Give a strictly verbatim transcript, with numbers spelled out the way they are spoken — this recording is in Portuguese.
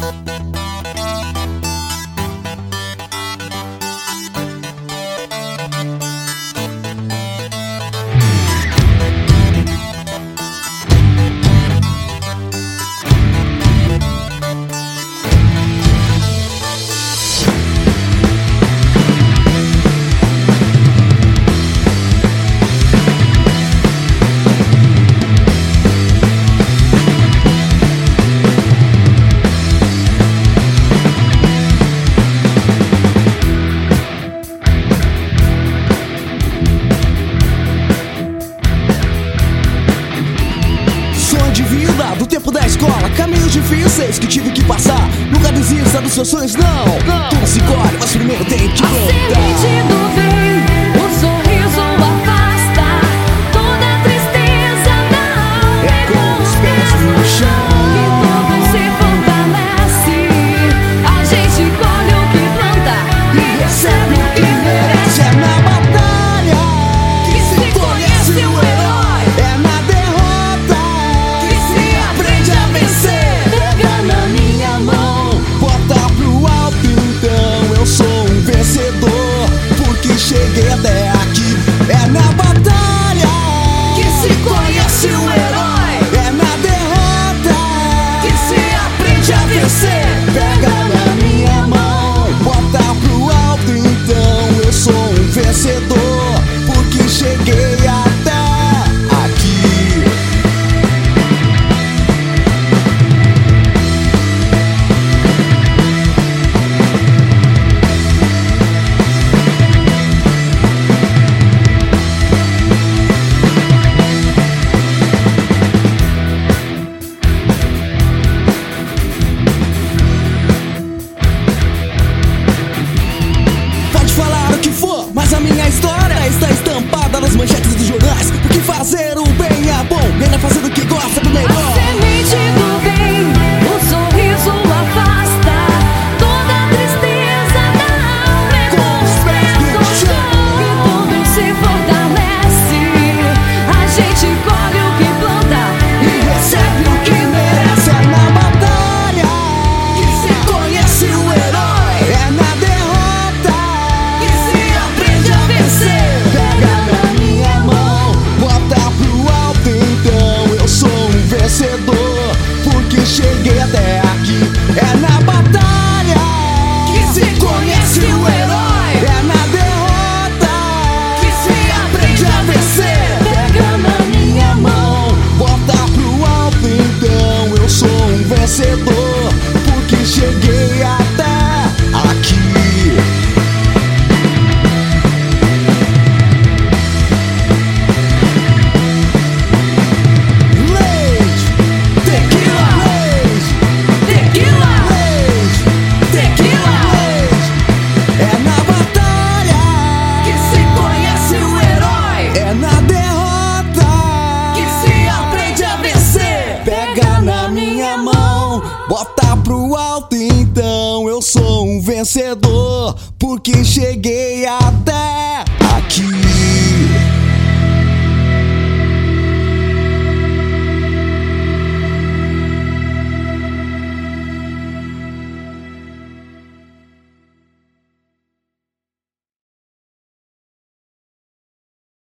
Do tempo da escola, caminhos difíceis que tive que passar. Nunca desista dos seus sonhos, não, não. Tudo se colhe, mas primeiro tem que plantar. A semente do bem, o sorriso afasta toda a tristeza da alma. É com os pés no chão e tudo se fortalece. A gente colhe o que planta e recebe o que merece. É na batalha que se conhece o herói. É na derrota que se aprende a vencer. Pega na minha mão, bota pro alto então. Eu sou um vencedor, porque cheguei até aqui. É na batalha que se conhece o herói. É na derrota que se aprende a vencer. Pega na minha mão, bota pro alto então. Eu sou um vencedor, porque cheguei até aqui. Pode falar o que for, mas a minha história está estampada nas manchetes dos jornais. Porque fazer o bem é bom, e ainda fazer o que gosta do melhor. A semente do bem, o sorriso afasta toda a tristeza da alma. É com os pés no chão e tudo se fortalece. A gente colhe o que planta e recebe o que merece. É na batalha que se conhece o herói. É na derrota que se aprende a vencer. Pega na minha mão, bota pro alto então. Eu sou um vencedor, porque cheguei até aqui. É na batalha que se conhece o herói. É na derrota que se aprende a vencer. Pega na minha mão, bota pro alto então. Eu sou um vencedor, porque cheguei até aqui. Leite, Tequila, leite, tequila, leite, tequila. leite. É na batalha Que se conhece o herói. É na derrota Que se aprende a vencer. Pega na minha mão, bota pro alto então. Eu sou um vencedor, porque cheguei até